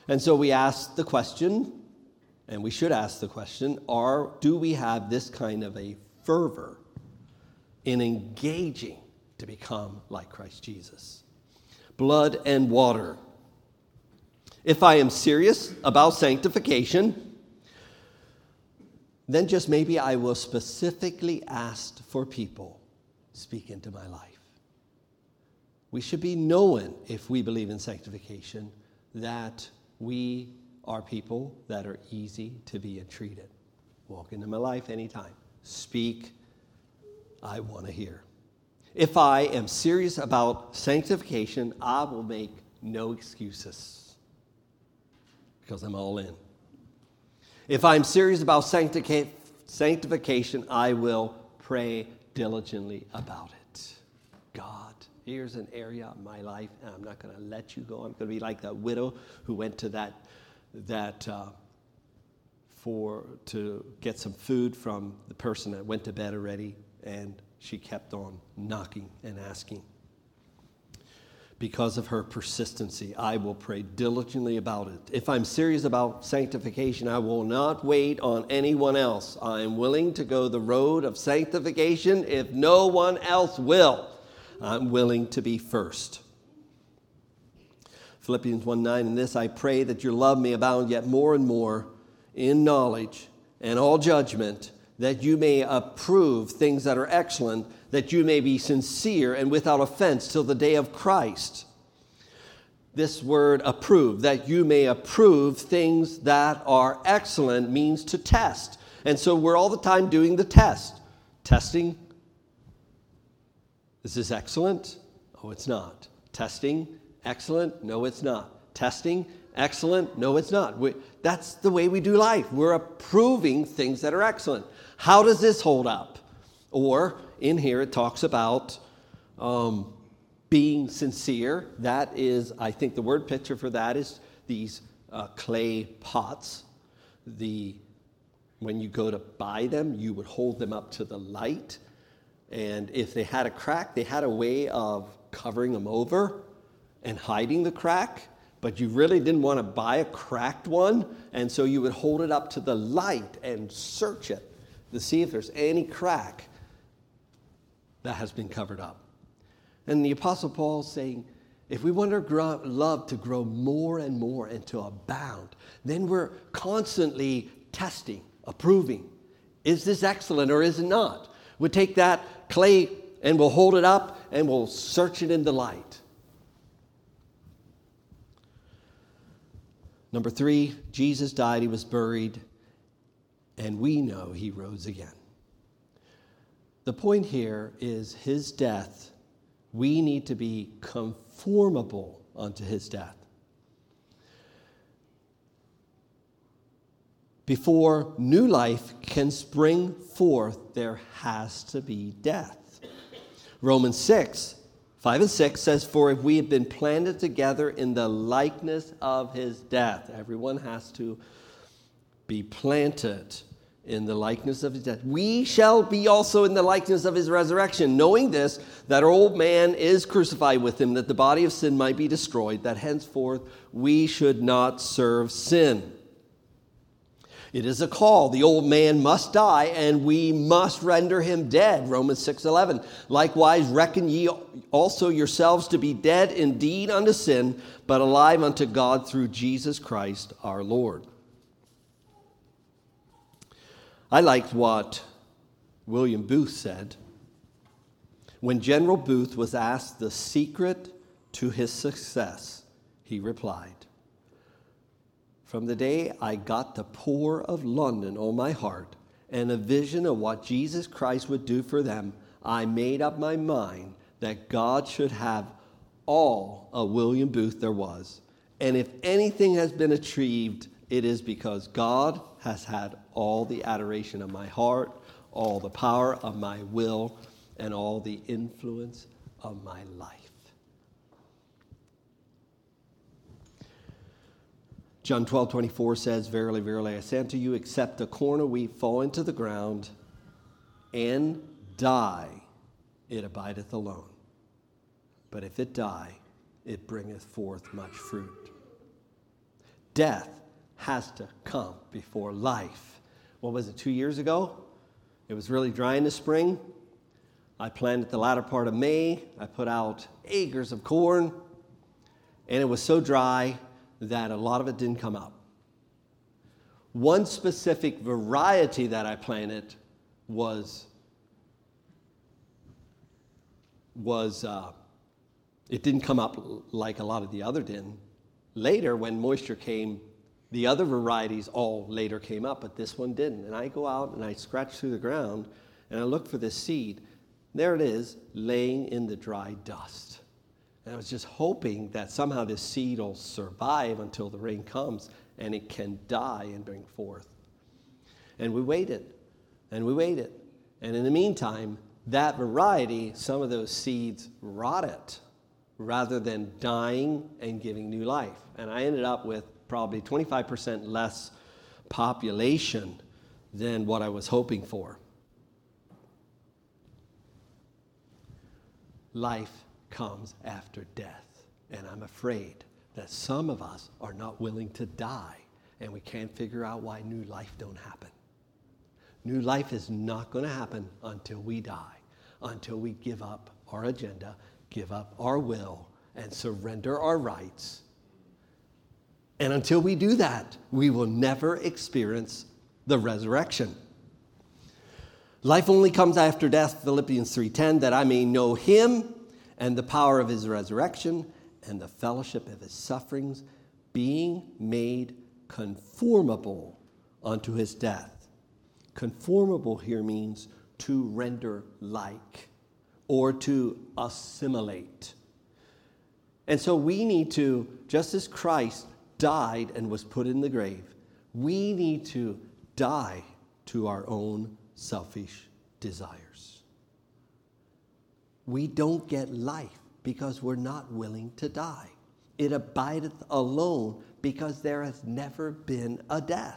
And so we ask the question, and we should ask the question, do we have this kind of a fervor in engaging to become like Christ Jesus? Blood and water. If I am serious about sanctification, then just maybe I will specifically ask for people speak into my life. We should be knowing, if we believe in sanctification, that we are people that are easy to be entreated. Walk into my life anytime. Speak. I want to hear. If I am serious about sanctification, I will make no excuses because I'm all in. If I'm serious about sanctification, I will pray diligently about it. God, here's an area of my life, and I'm not going to let you go. I'm going to be like that widow who went to to get some food from the person that went to bed already, and she kept on knocking and asking. Because of her persistency, I will pray diligently about it. If I'm serious about sanctification, I will not wait on anyone else. I am willing to go the road of sanctification if no one else will. I'm willing to be first. Philippians 1:9, in this I pray that your love may abound yet more and more in knowledge and all judgment, that you may approve things that are excellent, that you may be sincere and without offense till the day of Christ. This word approve, that you may approve things that are excellent, means to test. And so we're all the time doing the test. Testing. Is this excellent? Oh, it's not. Testing. Excellent? No, it's not. Testing. Excellent? No, it's not. That's the way we do life. We're approving things that are excellent. How does this hold up? Or in here it talks about being sincere. That is, I think the word picture for that is these clay pots. When you go to buy them, you would hold them up to the light. And if they had a crack, they had a way of covering them over and hiding the crack. But you really didn't want to buy a cracked one. And so you would hold it up to the light and search it to see if there's any crack that has been covered up. And the Apostle Paul is saying, if we want our love to grow more and more and to abound, then we're constantly testing, approving. Is this excellent or is it not? We'll take that clay and we'll hold it up and we'll search it in the light. Number 3, Jesus died, he was buried, and we know he rose again. The point here is his death. We need to be conformable unto his death. Before new life can spring forth, there has to be death. Romans 6:5-6 says, for if we have been planted together in the likeness of his death, everyone has to be planted in the likeness of his death, we shall be also in the likeness of his resurrection, knowing this, that our old man is crucified with him, that the body of sin might be destroyed, that henceforth we should not serve sin. It is a call. The old man must die, and we must render him dead. Romans 6:11. Likewise, reckon ye also yourselves to be dead indeed unto sin, but alive unto God through Jesus Christ our Lord. I liked what William Booth said. When General Booth was asked the secret to his success, he replied, from the day I got the poor of London on my heart and a vision of what Jesus Christ would do for them, I made up my mind that God should have all of William Booth there was. And if anything has been achieved, it is because God has had all the adoration of my heart, all the power of my will, and all the influence of my life. John 12:24 says, verily, verily, I say unto you, except a corn of wheat fall into the ground and die, it abideth alone. But if it die, it bringeth forth much fruit. death has to come before life. What was it, 2 years ago? It was really dry in the spring. I planted the latter part of May. I put out acres of corn, and it was so dry that a lot of it didn't come up. One specific variety that I planted it didn't come up like a lot of the other didn't. Later, when moisture came, the other varieties all later came up, but this one didn't. And I go out and I scratch through the ground and I look for this seed. There it is, laying in the dry dust. And I was just hoping that somehow this seed will survive until the rain comes and it can die and bring forth. And we waited, and we waited. And in the meantime, that variety, some of those seeds rotted rather than dying and giving new life. And I ended up with probably 25% less population than what I was hoping for. Life comes after death, and I'm afraid that some of us are not willing to die, and we can't figure out why new life don't happen. New life is not going to happen until we die, until we give up our agenda, give up our will, and surrender our rights. And until we do that, we will never experience the resurrection. Life only comes after death, Philippians 3:10, that I may know him and the power of his resurrection and the fellowship of his sufferings, being made conformable unto his death. Conformable here means to render like or to assimilate. And so we need to, just as Christ died and was put in the grave, we need to die to our own selfish desires. We don't get life because we're not willing to die. It abideth alone because there has never been a death.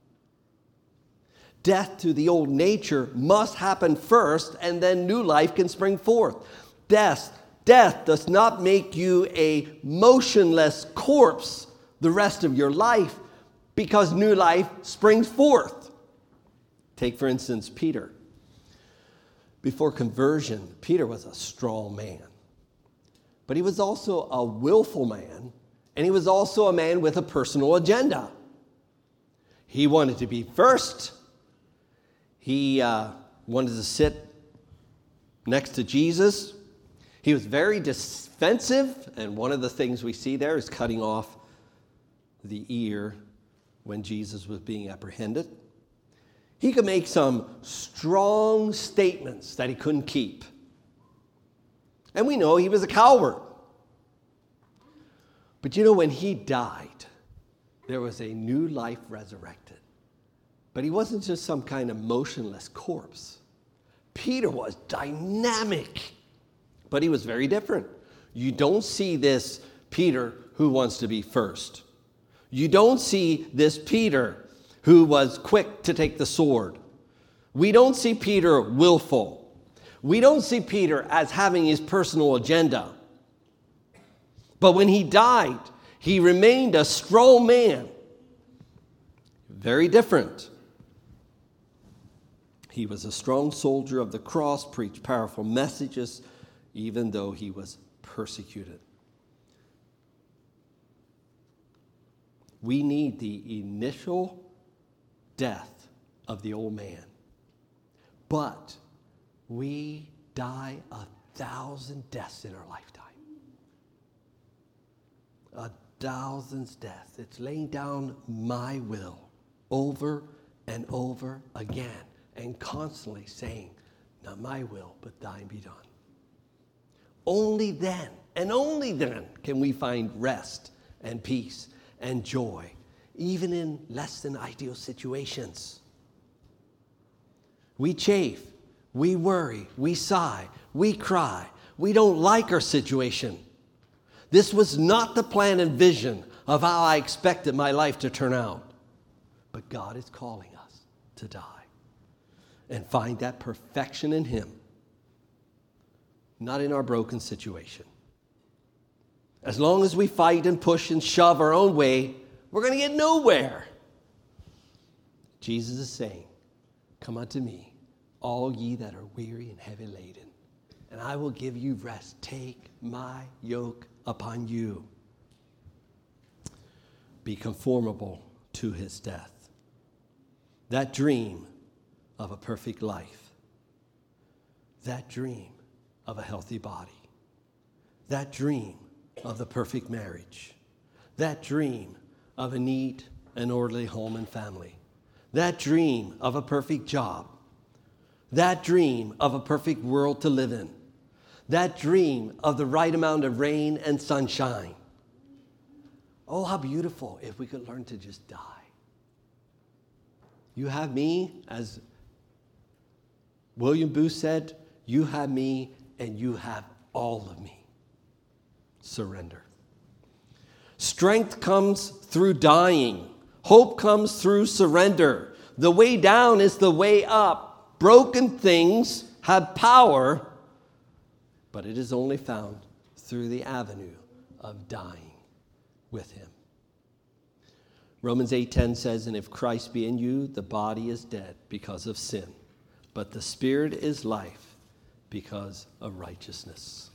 Death to the old nature must happen first, and then new life can spring forth. Death does not make you a motionless corpse the rest of your life, because new life springs forth. Take, for instance, Peter. Before conversion, Peter was a strong man. But he was also a willful man, and he was also a man with a personal agenda. He wanted to be first. He wanted to sit next to Jesus. He was very defensive, and one of the things we see there is cutting off the ear when Jesus was being apprehended. He could make some strong statements that he couldn't keep. And we know he was a coward. But when he died, there was a new life resurrected. But he wasn't just some kind of motionless corpse. Peter was dynamic, but he was very different. You don't see this Peter who wants to be first. You don't see this Peter who was quick to take the sword. We don't see Peter willful. We don't see Peter as having his personal agenda. But when he died, he remained a strong man. Very different. He was a strong soldier of the cross, preached powerful messages, even though he was persecuted. We need the initial death of the old man. But we die 1,000 deaths in our lifetime. 1,000 deaths. It's laying down my will over and over again and constantly saying, not my will, but thine be done. Only then, and only then, can we find rest and peace and joy, even in less than ideal situations. We chafe, we worry, we sigh, we cry. We don't like our situation. This was not the plan and vision of how I expected my life to turn out. But God is calling us to die and find that perfection in Him, not in our broken situation. As long as we fight and push and shove our own way, We're going to get nowhere. Jesus is saying, come unto me, all ye that are weary and heavy laden, and I will give you rest. Take my yoke upon you. Be conformable to his death. That dream of a perfect life, that dream of a healthy body, that dream of the perfect marriage, that dream of a neat and orderly home and family, that dream of a perfect job, that dream of a perfect world to live in, that dream of the right amount of rain and sunshine. Oh, how beautiful if we could learn to just die. You have me, as William Booth said, you have me and you have all of me. Surrender. Strength comes through dying. Hope comes through surrender. The way down is the way up. Broken things have power, but it is only found through the avenue of dying with him. Romans 8:10 says, and if Christ be in you, the body is dead because of sin, but the spirit is life because of righteousness.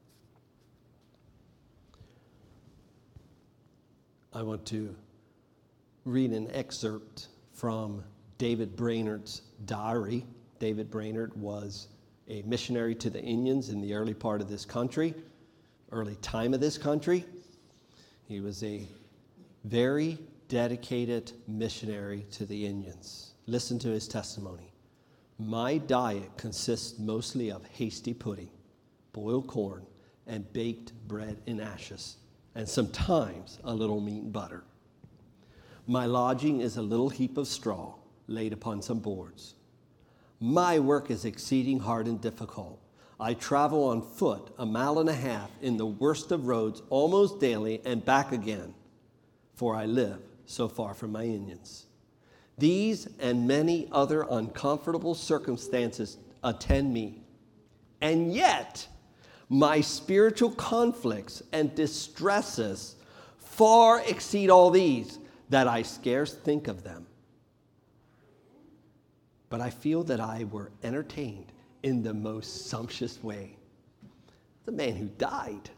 I want to read an excerpt from David Brainerd's diary. David Brainerd was a missionary to the Indians in the early part of this country, early time of this country. He was a very dedicated missionary to the Indians. Listen to his testimony. My diet consists mostly of hasty pudding, boiled corn, and baked bread in ashes, and sometimes a little meat and butter. My lodging is a little heap of straw laid upon some boards. My work is exceeding hard and difficult. I travel on foot 1.5 miles in the worst of roads almost daily and back again, for I live so far from my Indians. These and many other uncomfortable circumstances attend me, and yet my spiritual conflicts and distresses far exceed all these, that I scarce think of them. But I feel that I were entertained in the most sumptuous way. The man who died.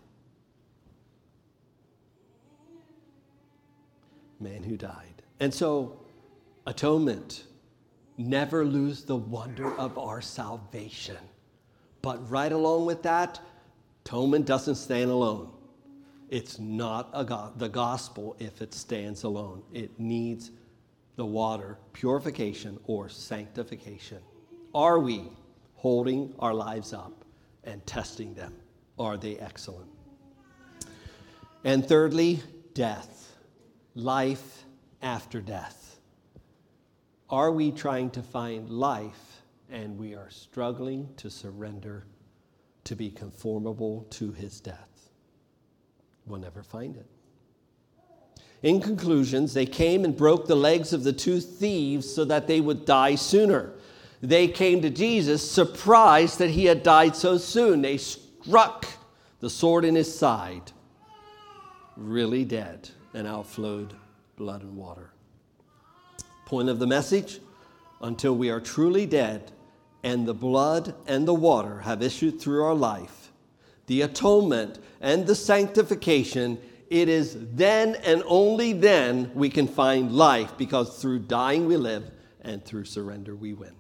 Man who died. And so, atonement, never lose the wonder of our salvation. But right along with that, atonement doesn't stand alone. It's not the gospel if it stands alone. It needs the water, purification or sanctification. Are we holding our lives up and testing them? Are they excellent? And thirdly, death. Life after death. Are we trying to find life and we are struggling to surrender to be conformable to his death? We'll never find it. In conclusions, they came and broke the legs of the 2 thieves so that they would die sooner. They came to Jesus surprised that he had died so soon. They struck the sword in his side, really dead, and out flowed blood and water. Point of the message, until we are truly dead and the blood and the water have issued through our life, the atonement and the sanctification, it is then and only then we can find life, because through dying we live and through surrender we win.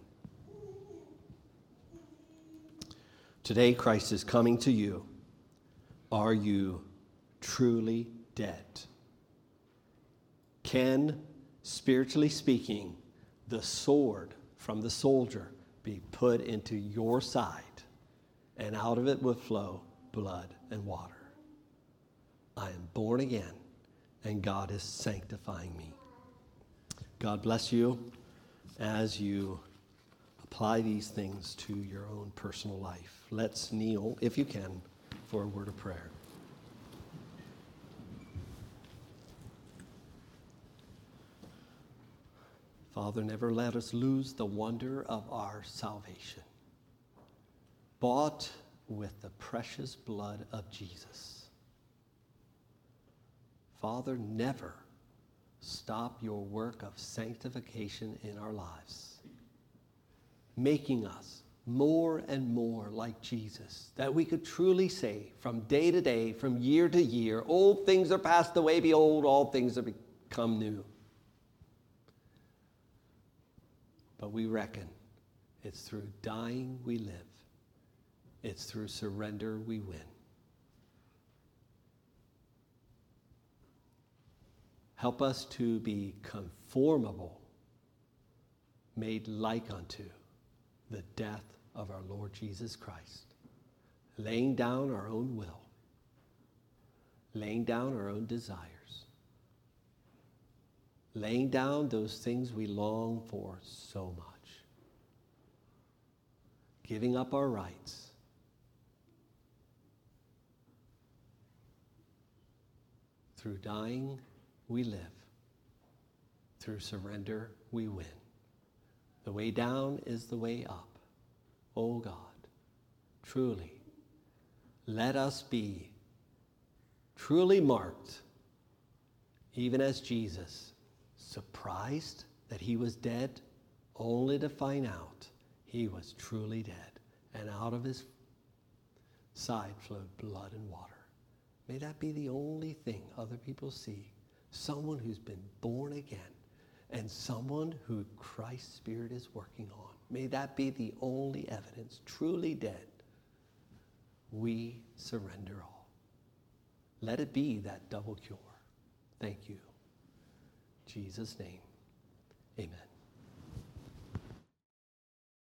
Today Christ is coming to you. Are you truly dead? Can, spiritually speaking, the sword from the soldier be put into your side, and out of it will flow blood and water? I am born again, and God is sanctifying me. God bless you as you apply these things to your own personal life. Let's kneel, if you can, for a word of prayer. Father, never let us lose the wonder of our salvation, bought with the precious blood of Jesus. Father, never stop your work of sanctification in our lives, making us more and more like Jesus, that we could truly say from day to day, from year to year, old things are passed away, behold, all things are become new. But we reckon it's through dying we live. It's through surrender we win. Help us to be conformable, made like unto the death of our Lord Jesus Christ, laying down our own will, laying down our own desires, laying down those things we long for so much, giving up our rights, through dying we live, through surrender we win. The way down is the way up. Oh God, truly, let us be truly marked, even as Jesus, surprised that he was dead, only to find out he was truly dead, and out of his side flowed blood and water. May that be the only thing other people see. Someone who's been born again, and someone who Christ's Spirit is working on. May that be the only evidence. Truly dead, we surrender all. Let it be that double cure. Thank you. In Jesus' name, amen.